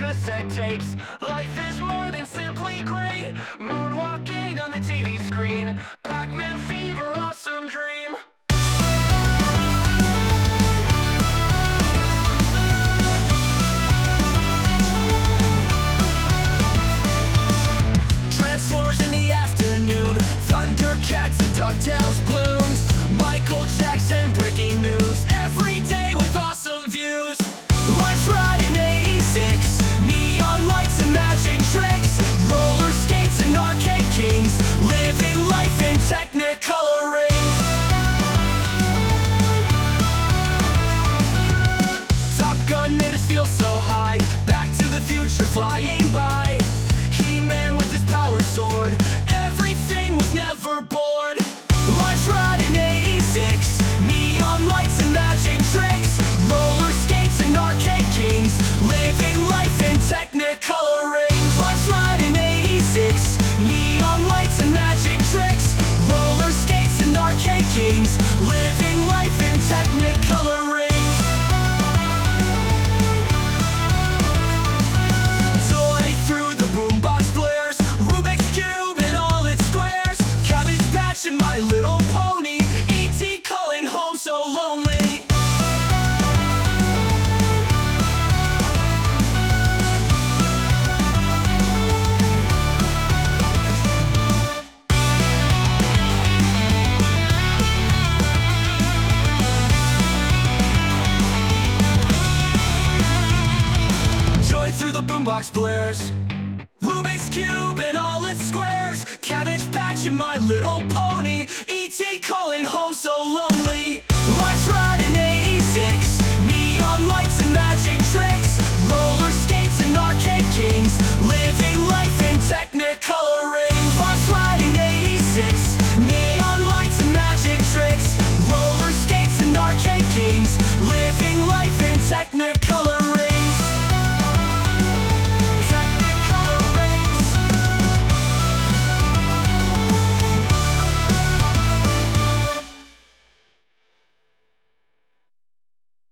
cassette tapes. Life is more than simply great. Moonwalking on the TV screen. Pac-Man fever, awesome dream. Transformers in the afternoon. Thundercats and DuckTales balloons. Michael Jackson breaking news. Every day with awesome views. Lunch ride in '86. Neon lights and magic tricks. Roller skates and arcade kings. Living life in Technicolor rings. Top Gun made us feel so high. Back to the Future flying by. He-Man with his power sword. Everything was never bored. Lunch ride in '86. Neon lights and magic tricks. Roller skates and arcade kings. Living life in Technicolor rings. Lunch ride in '86. Neon lights and magic tricks. Roller skates and arcade kings. Living life in Technicolor rings. Toy through the boombox blares. Rubik's Cube and all its squares. Cabbage Patch and My Little Pony. E.T. calling home so lonely. Joy through the boombox blares. Rubik's Cube and all its squares. Cabbage Patch and My Little Pony. E.T. calling home so lonely.